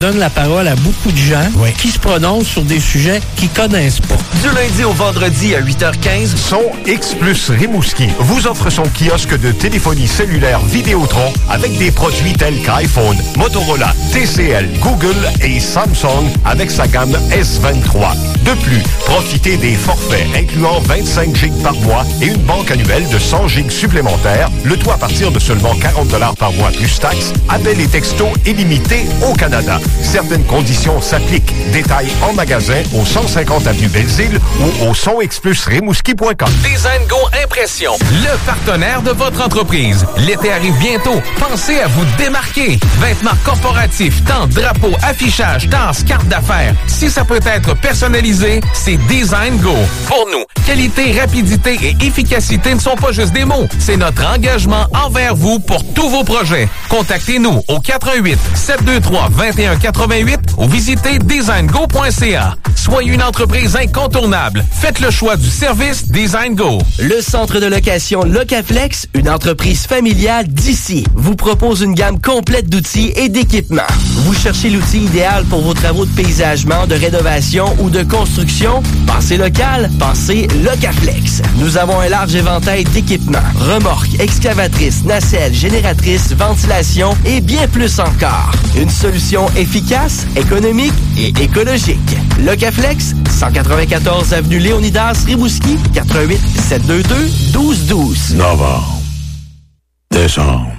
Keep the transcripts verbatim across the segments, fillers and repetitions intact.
donne la parole à beaucoup de gens oui. qui se prononcent sur des sujets qu'ils connaissent pas. Du lundi au vendredi à huit heures quinze, Son X Plus Rimouski vous offre son kiosque de téléphonie cellulaire Vidéotron avec des produits tels qu'iPhone, Motorola, T C L, Google et Samsung avec sa gamme S vingt-trois. De plus, profitez des forfaits incluant vingt-cinq gigs par mois et une banque annuelle de cent gigs supplémentaires, le tout à partir de seulement quarante dollars par mois plus taxes, appels et textos illimités au Canada. Certaines conditions s'appliquent. Détails en magasin au cent cinquante avenue Belle-Île ou au son x plus rimouski point com. Design Go Impression, le partenaire de votre entreprise. L'été arrive bientôt. Pensez à vous démarquer. Vêtements corporatifs, tentes, drapeaux, affichage, tasses, cartes d'affaires. Si ça peut être personnalisé, c'est Design Go. Pour nous, qualité, rapidité et efficacité ne sont pas juste des mots. C'est notre engagement envers vous pour tous vos projets. Contactez-nous au quatre un huit, sept deux trois, deux un huit huit ou visitez design go point c a. Soyez une entreprise incontournable. Faites le choix du service Design Go. Le centre de location Locaflex, une entreprise familiale d'ici, vous propose une gamme complète d'outils et d'équipements. Vous cherchez l'outil idéal pour vos travaux de paysagement, de rénovation ou de construction? Pensez local, pensez Locaflex. Nous avons un large éventail d'équipements. Remorques, excavatrices, nacelles, génératrices, ventilation et bien plus encore. Une solution efficace, économique et écologique. Locaflex, cent quatre-vingt-quatorze avenue Léonidas, Rimouski, quatre un huit, sept deux deux, un deux un deux. Novembre, décembre,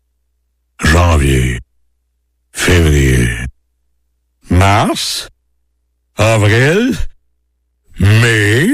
janvier, février, mars, avril, mai,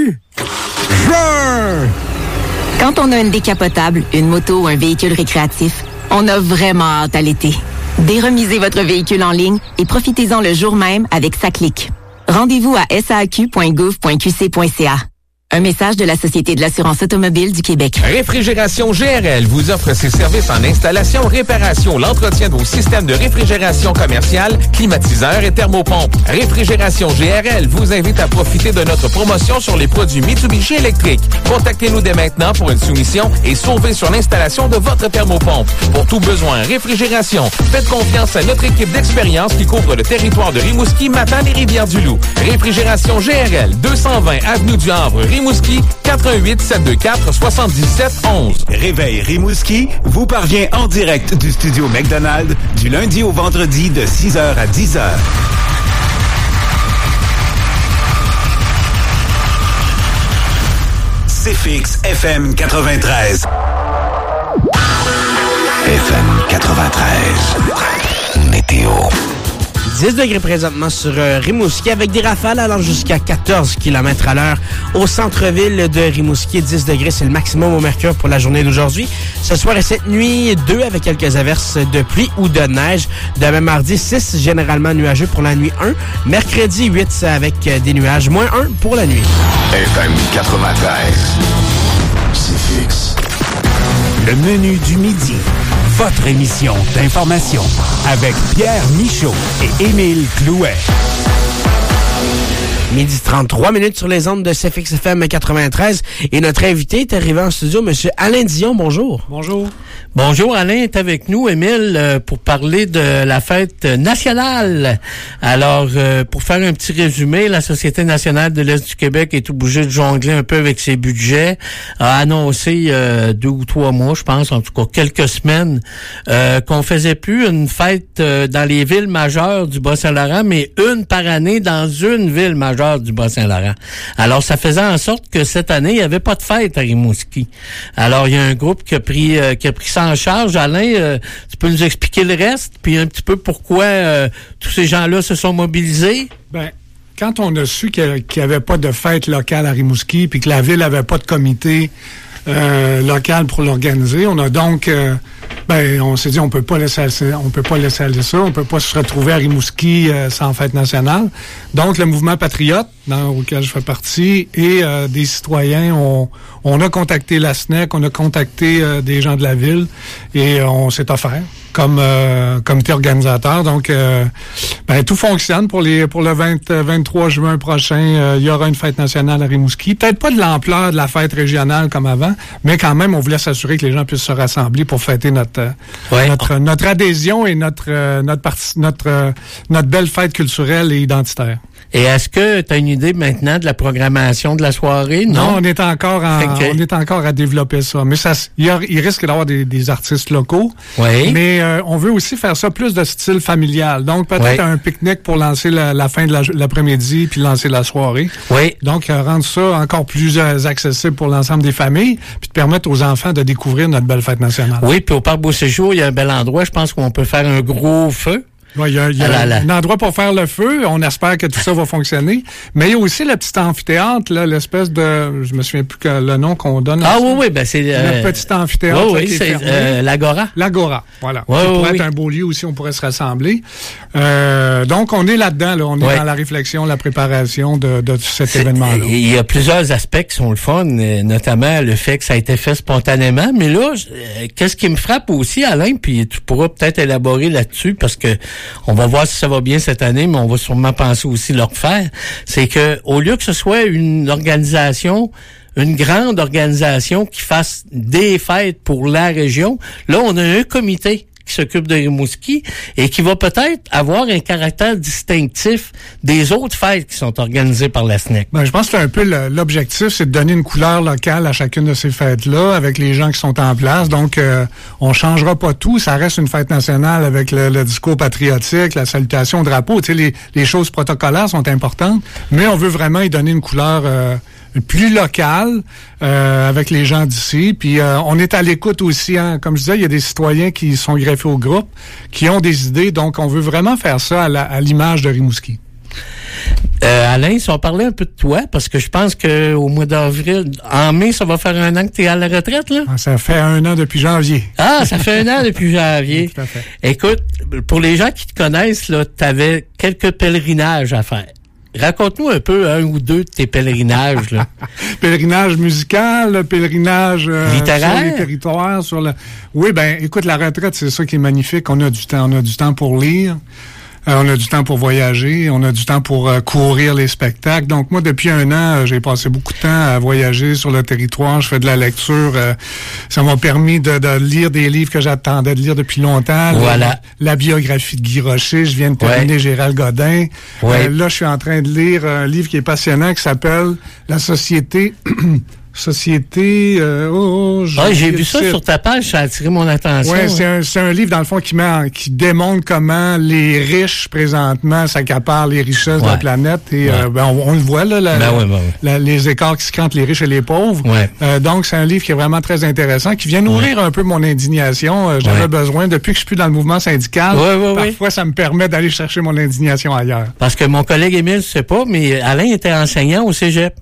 juin. Quand on a une décapotable, une moto ou un véhicule récréatif, on a vraiment hâte à l'été. Déremisez votre véhicule en ligne et profitez-en le jour même avec SACLIC. Rendez-vous à s a a q point gouv point q c point c a. Un message de la Société de l'assurance automobile du Québec. Réfrigération G R L vous offre ses services en installation, réparation, l'entretien de vos systèmes de réfrigération commerciale, climatiseurs et thermopompes. Réfrigération G R L vous invite à profiter de notre promotion sur les produits Mitsubishi électriques. Contactez-nous dès maintenant pour une soumission et sauvez sur l'installation de votre thermopompe. Pour tout besoin réfrigération, faites confiance à notre équipe d'expérience qui couvre le territoire de Rimouski, Matane et Rivière-du-Loup. Réfrigération G R L, deux cent vingt avenue du Havre, Rimouski, quatre un huit, sept deux quatre, sept sept un un. Réveil Rimouski vous parvient en direct du studio McDonald's du lundi au vendredi de six heures à dix heures. C F X F M quatre-vingt-treize. F M quatre-vingt-treize. Météo. dix degrés présentement sur euh, Rimouski avec des rafales allant jusqu'à quatorze kilomètres à l'heure. Au centre-ville de Rimouski, dix degrés, c'est le maximum au mercure pour la journée d'aujourd'hui. Ce soir et cette nuit, deux avec quelques averses de pluie ou de neige. Demain mardi, six généralement nuageux pour la nuit un. Mercredi, huit avec des nuages, moins un pour la nuit. F M quatre-vingt-treize. C'est fixe. Le menu du midi. Votre émission d'information avec Pierre Michaud et Émile Clouet. Midi trente-trois minutes sur les ondes de C F X F M quatre-vingt-treize. Et notre invité est arrivé en studio, M. Alain Dion. Bonjour. Bonjour. Bonjour, Alain est avec nous, Émile, euh, pour parler de la fête nationale. Alors, euh, pour faire un petit résumé, la Société nationale de l'Est du Québec est obligée de jongler un peu avec ses budgets, a annoncé euh, deux ou trois mois, je pense, en tout cas quelques semaines, euh, qu'on faisait plus une fête euh, dans les villes majeures du Bas-Saint-Laurent, mais une par année dans une ville majeure du Bas-Saint-Laurent. Alors, ça faisait en sorte que cette année, il n'y avait pas de fête à Rimouski. Alors, il y a un groupe qui a pris, euh, qui a pris ça en charge. Alain, euh, tu peux nous expliquer le reste, puis un petit peu pourquoi euh, tous ces gens-là se sont mobilisés? Ben, quand on a su qu'il n'y avait pas de fête locale à Rimouski, puis que la ville n'avait pas de comité euh, local pour l'organiser, on a donc, euh, ben, on s'est dit, on peut pas laisser, on peut pas laisser aller ça, on peut pas se retrouver à Rimouski euh, sans fête nationale. Donc, le mouvement patriote dans, auquel je fais partie, et euh, des citoyens. On, on a contacté la S N E C, on a contacté euh, des gens de la ville, et euh, on s'est offert comme euh, comité organisateur. Donc, euh, ben, tout fonctionne pour les pour le vingt, vingt-trois juin prochain. Euh, il y aura une fête nationale à Rimouski. Peut-être pas de l'ampleur de la fête régionale comme avant, mais quand même, on voulait s'assurer que les gens puissent se rassembler pour fêter notre ouais. notre notre adhésion et notre euh, notre parti, notre euh, notre belle fête culturelle et identitaire. Et est-ce que tu as une idée maintenant de la programmation de la soirée? Non, non on est encore en, que... on est encore à développer ça. Mais ça, il, y a, il risque d'avoir des, des artistes locaux. Oui. Mais euh, on veut aussi faire ça plus de style familial. Donc peut-être oui. un pique-nique pour lancer la, la fin de la, l'après-midi puis lancer la soirée. Oui. Donc euh, rendre ça encore plus euh, accessible pour l'ensemble des familles, puis de permettre aux enfants de découvrir notre belle fête nationale. Oui, puis au Parc Beauséjour, il y a un bel endroit. Je pense qu'on peut faire un gros feu. Oui, il y a, il y a ah là là. un endroit pour faire le feu. On espère que tout ça va fonctionner. Mais il y a aussi le petit amphithéâtre, là, l'espèce de... Je me souviens plus que le nom qu'on donne. Ah oui, oui, ben c'est... Euh, le petit amphithéâtre oui, là, oui, qui est, c'est fermé. Euh, l'Agora. L'Agora, voilà. Oui, qui oui, pourrait oui. être un beau lieu aussi, on pourrait se rassembler. Euh, donc, on est là-dedans, là. On est oui. dans la réflexion, la préparation de, de cet c'est, événement-là. Il y a plusieurs aspects qui sont le fun, notamment le fait que ça a été fait spontanément. Mais là, qu'est-ce qui me frappe aussi, Alain, puis tu pourras peut-être élaborer là-dessus, parce que on va voir si ça va bien cette année, mais on va sûrement penser aussi le refaire, c'est que au lieu que ce soit une organisation, une grande organisation qui fasse des fêtes pour la région, là, on a un comité qui s'occupe de Rimouski et qui va peut-être avoir un caractère distinctif des autres fêtes qui sont organisées par la S N E C. Ben, je pense que c'est un peu le, l'objectif, c'est de donner une couleur locale à chacune de ces fêtes-là avec les gens qui sont en place. Donc, euh, on changera pas tout. Ça reste une fête nationale avec le, le discours patriotique, la salutation au drapeau. Tu sais, les, les choses protocolaires sont importantes, mais on veut vraiment y donner une couleur euh, plus locale euh, avec les gens d'ici. Puis euh, on est à l'écoute aussi, hein. Comme je disais, il y a des citoyens qui sont greffés au groupe, qui ont des idées. Donc, on veut vraiment faire ça à, la, à l'image de Rimouski. Euh, Alain, si on parlait un peu de toi, parce que je pense que au mois d'avril, en mai, ça va faire un an que tu es à la retraite, là? Ah, ça fait un an depuis janvier. Ah, ça fait un an depuis janvier. Oui, tout à fait. Écoute, pour les gens qui te connaissent, là, tu avais quelques pèlerinages à faire. Raconte-nous un peu un ou deux de tes pèlerinages, là. Pèlerinage musical, pèlerinage euh, littéraire, sur les territoires, sur le. Oui, ben, écoute, la retraite, c'est ça qui est magnifique. On a du temps, on a du temps pour lire. Euh, on a du temps pour voyager, on a du temps pour euh, courir les spectacles. Donc moi, depuis un an, euh, j'ai passé beaucoup de temps à voyager sur le territoire. Je fais de la lecture. Euh, ça m'a permis de, de lire des livres que j'attendais de lire depuis longtemps. Voilà. La, la biographie de Guy Rocher. Je viens de terminer ouais. Gérald Godin. Ouais. Euh, là, je suis en train de lire un livre qui est passionnant qui s'appelle « La société... » Société... Euh, oh, j'ai, ah, j'ai vu ça sur ta page, ça a attiré mon attention. Oui, hein. c'est, un, c'est un livre, dans le fond, qui, met en, qui démontre comment les riches, présentement, s'accaparent les richesses ouais. de la planète. Et ouais. euh, ben, on, on le voit, là, la, ben ouais, ben ouais. La, les écarts qui se créent entre les riches et les pauvres. Ouais. Euh, donc, c'est un livre qui est vraiment très intéressant, qui vient nourrir ouais. un peu mon indignation. Euh, j'avais ouais. besoin, depuis que je suis plus dans le mouvement syndical, ouais, ouais, parfois, ouais. ça me permet d'aller chercher mon indignation ailleurs. Parce que mon collègue Émile, je sais pas, mais Alain était enseignant au cégep.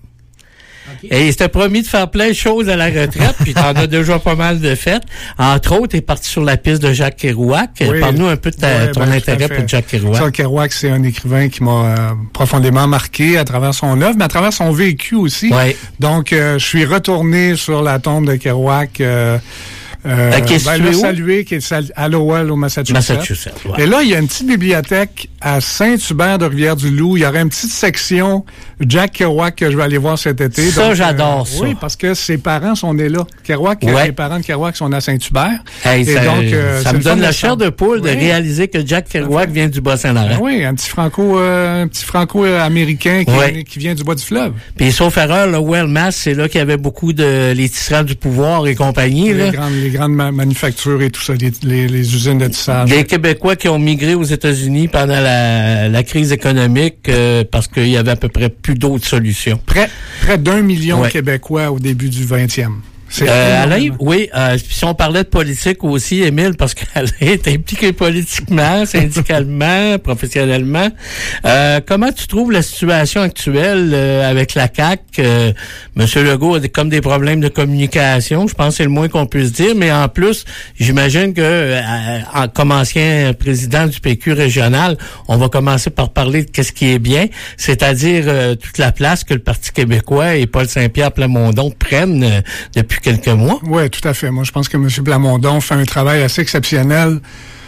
Et il s'était promis de faire plein de choses à la retraite, puis t'en as déjà pas mal de faites. Entre autres, t'es parti sur la piste de Jacques Kerouac. Oui. Parle-nous un peu de ta, ouais, ton ben, intérêt pour Jacques Kerouac. Jacques Kerouac, c'est un écrivain qui m'a euh, profondément marqué à travers son œuvre, mais à travers son vécu aussi. Ouais. Donc, euh, je suis retourné sur la tombe de Kerouac. Euh, Euh, euh, ben, le salué qui est à Lowell, au Massachusetts. Massachusetts ouais. Et là, il y a une petite bibliothèque à Saint-Hubert de Rivière-du-Loup. Il y aurait une petite section Jack Kerouac que je vais aller voir cet été. Ça, donc, j'adore euh, ça. Oui, parce que ses parents sont nés là. Kerouac, ouais. les parents de Kerouac sont à Saint-Hubert. Hey, et ça, donc, euh, ça me donne la chair de poule oui. de réaliser que Jack Kerouac vient du Bas-Saint-Laurent. Oui, un petit franco, euh, un petit franco-américain qui, ouais. qui vient du bas du fleuve. Puis sauf erreur, le Well Mass, c'est là qu'il y avait beaucoup de les tisserands du pouvoir et compagnie. Les là. grandes, les grandes ma- manufactures et tout ça, les, les, les usines de tissage. Des Québécois qui ont migré aux États-Unis pendant la, la crise économique euh, parce qu'il y avait à peu près plus d'autres solutions. Près, près d'un million ouais. de Québécois au début du vingtième. Euh, Alain, oui, euh, si on parlait de politique aussi, Émile, parce qu'Alain est impliqué politiquement, syndicalement, professionnellement. Euh, comment tu trouves la situation actuelle euh, avec la C A Q? Euh, Monsieur Legault a des, comme des problèmes de communication, je pense que c'est le moins qu'on puisse dire, mais en plus, j'imagine que euh, en, comme ancien président du P Q régional, on va commencer par parler de qu'est-ce qui est bien, c'est-à-dire euh, toute la place que le Parti québécois et Paul Saint-Pierre Plamondon prennent euh, depuis quelques mois. Oui, tout à fait. Moi, je pense que M. Plamondon fait un travail assez exceptionnel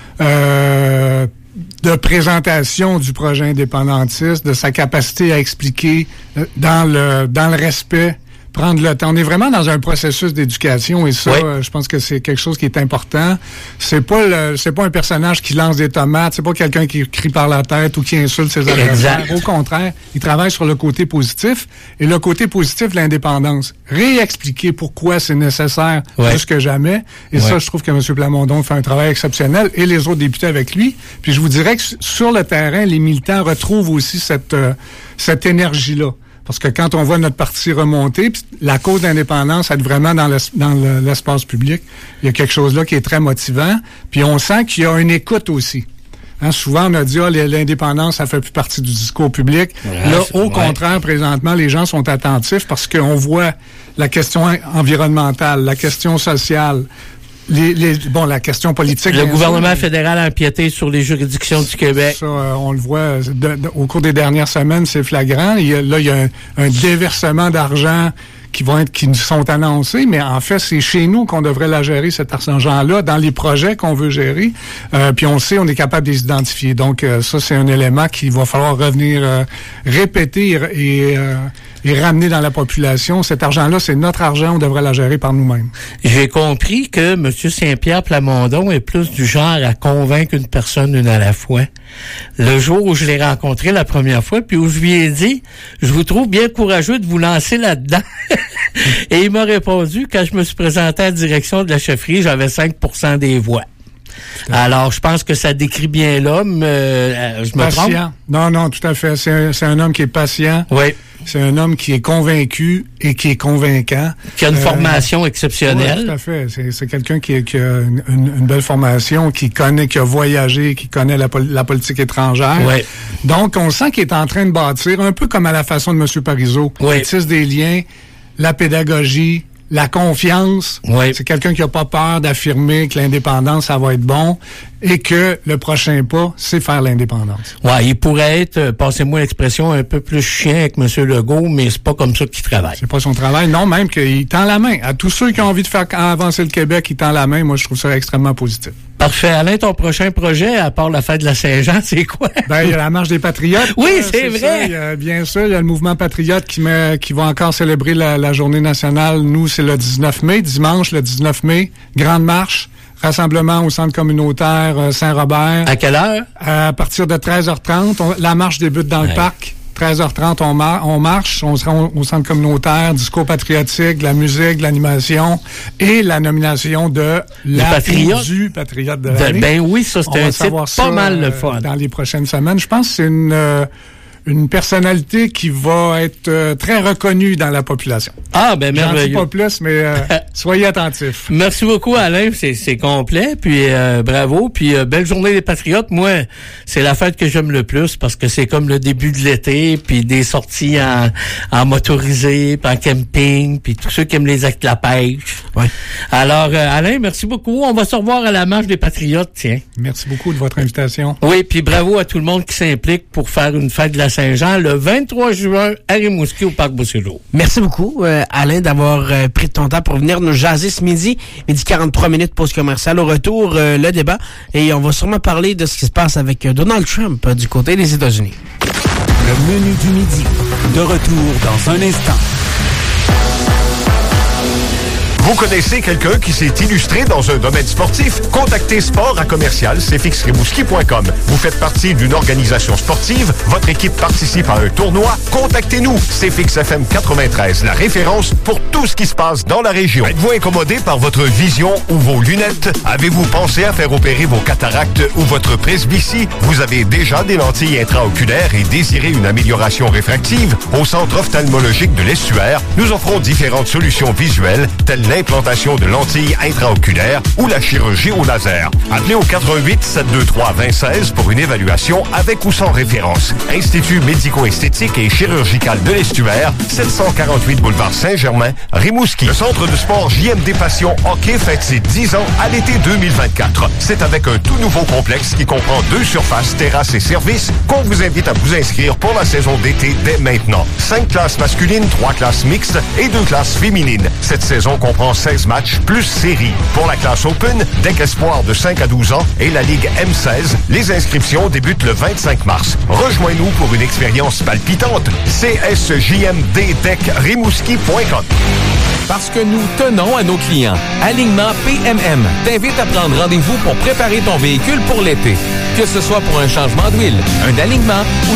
euh, de présentation du projet indépendantiste, de sa capacité à expliquer euh, dans le dans le respect, prendre le temps. On est vraiment dans un processus d'éducation et ça, oui. euh, je pense que c'est quelque chose qui est important. C'est pas le, c'est pas un personnage qui lance des tomates, c'est pas quelqu'un qui crie par la tête ou qui insulte ses adversaires. Au contraire, il travaille sur le côté positif et le côté positif de l'indépendance. Réexpliquer pourquoi c'est nécessaire ouais. plus que jamais. Et ouais. ça, je trouve que M. Plamondon fait un travail exceptionnel et les autres députés avec lui. Puis je vous dirais que sur le terrain, les militants retrouvent aussi cette euh, cette énergie-là. Parce que quand on voit notre parti remonter, la cause d'indépendance être vraiment dans, l'es- dans le, l'espace public, il y a quelque chose là qui est très motivant. Puis on sent qu'il y a une écoute aussi. Hein, souvent, on a dit, ah, oh, l'indépendance, ça fait plus partie du discours public. Ouais, là, au vrai. contraire, présentement, les gens sont attentifs parce qu'on voit la question environnementale, la question sociale, Les, les, bon, la question politique... Le gouvernement sûr, fédéral a empiété sur les juridictions du Québec. Ça, euh, on le voit de, de, au cours des dernières semaines, c'est flagrant. Il y a, là, il y a un, un déversement d'argent qui vont être, qui nous sont annoncés, mais en fait, c'est chez nous qu'on devrait la gérer, cet argent-là, dans les projets qu'on veut gérer. Euh, puis on sait, on est capable de les identifier. Donc, euh, ça, c'est un élément qu'il va falloir revenir euh, répéter et... Euh, et ramener dans la population. Cet argent-là, c'est notre argent, on devrait la gérer par nous-mêmes. J'ai compris que M. Saint-Pierre Plamondon est plus du genre à convaincre une personne une à la fois. Le jour où je l'ai rencontré la première fois, puis où je lui ai dit, je vous trouve bien courageux de vous lancer là-dedans. Et il m'a répondu, quand je me suis présenté à la direction de la chefferie, j'avais cinq pour cent des voix. Alors, je pense que ça décrit bien l'homme. Euh, je me patient. trompe? Non, non, tout à fait. C'est un, c'est un homme qui est patient. Oui. C'est un homme qui est convaincu et qui est convaincant. Qui a une euh, formation exceptionnelle. Oui, tout à fait. C'est, c'est quelqu'un qui, qui a une, une belle formation, qui connaît, qui a voyagé, qui connaît la, la politique étrangère. Oui. Donc, on sent qu'il est en train de bâtir, un peu comme à la façon de M. Parizeau. Oui. Il tisse des liens, la pédagogie, la confiance. Oui. C'est quelqu'un qui n'a pas peur d'affirmer que l'indépendance, ça va être bon et que le prochain pas, c'est faire l'indépendance. Ouais, il pourrait être, euh, passez-moi l'expression, un peu plus chien avec M. Legault, mais c'est pas comme ça qu'il travaille. C'est pas son travail. Non, même qu'il tend la main. À tous ceux qui ont envie de faire avancer le Québec, il tend la main. Moi, je trouve ça extrêmement positif. Parfait. Alain, ton prochain projet, à part la fête de la Saint-Jean, c'est quoi? Ben, il y a la marche des Patriotes. Oui, euh, c'est, c'est vrai. Ça. Il y a, bien sûr, il y a le mouvement Patriote qui met, qui va encore célébrer la, la journée nationale. Nous, c'est le dix-neuf mai, dimanche, le dix-neuf mai. Grande marche. Rassemblement au centre communautaire euh, Saint-Robert. À quelle heure? À partir de treize heures trente. On, la marche débute dans ouais. le parc. treize heures trente, on, mar- on marche. On sera au, au centre communautaire, discours patriotique, de la musique, de l'animation et la nomination de la patriote. du patriote de l'année. Ben oui, ça, c'est un titre pas mal le fun. Dans les prochaines semaines. Je pense que c'est une... Euh, une personnalité qui va être euh, très reconnue dans la population. Ah, ben merveilleux. J'en dis pas plus, mais euh, soyez attentifs. Merci beaucoup, Alain. C'est, c'est complet. Puis euh, bravo. Puis euh, belle journée des Patriotes. Moi, c'est la fête que j'aime le plus parce que c'est comme le début de l'été, puis des sorties en, en motorisé, puis en camping, puis tous ceux qui aiment les actes de la pêche. Ouais. Alors, euh, Alain, merci beaucoup. On va se revoir à la marche des Patriotes, tiens. Merci beaucoup de votre invitation. Oui, puis bravo à tout le monde qui s'implique pour faire une fête de la Saint-Jean le vingt-trois juin à Rimouski au Parc Beauséjour. Merci beaucoup, euh, Alain, d'avoir euh, pris de ton temps pour venir nous jaser ce midi. Midi quarante-trois minutes, pause commerciale. Au retour, euh, le débat. Et on va sûrement parler de ce qui se passe avec euh, Donald Trump euh, du côté des États-Unis. Le menu du midi. De retour dans un instant. Vous connaissez quelqu'un qui s'est illustré dans un domaine sportif? Contactez Sport à commercial c f x rimouski point com. Vous faites partie d'une organisation sportive? Votre équipe participe à un tournoi? Contactez-nous. C F X F M quatre-vingt-treize, la référence pour tout ce qui se passe dans la région. Êtes-vous incommodé par votre vision ou vos lunettes? Avez-vous pensé à faire opérer vos cataractes ou votre presbytie? Vous avez déjà des lentilles intraoculaires et désirez une amélioration réfractive? Au Centre ophtalmologique de l'Estuaire, nous offrons différentes solutions visuelles telles l'implantation de lentilles intraoculaires ou la chirurgie au laser. Appelez au quatre un huit, sept deux trois, deux zéro un six pour une évaluation avec ou sans référence. Institut médico-esthétique et chirurgical de l'Estuaire, sept cent quarante-huit boulevard Saint-Germain, Rimouski. Le centre de sport J M D Passion Hockey fête ses dix ans à l'été deux mille vingt-quatre. C'est avec un tout nouveau complexe qui comprend deux surfaces, terrasses et services qu'on vous invite à vous inscrire pour la saison d'été dès maintenant. Cinq classes masculines, trois classes mixtes et deux classes féminines. Cette saison comprend seize matchs plus séries. Pour la classe Open, D E C Espoir de cinq à douze ans et la Ligue M seize, les inscriptions débutent le vingt-cinq mars. Rejoins-nous pour une expérience palpitante. C S J M D D E C Rimouski point com. Parce que nous tenons à nos clients. Alignement P M M t'invite à prendre rendez-vous pour préparer ton véhicule pour l'été. Que ce soit pour un changement d'huile, un alignement ou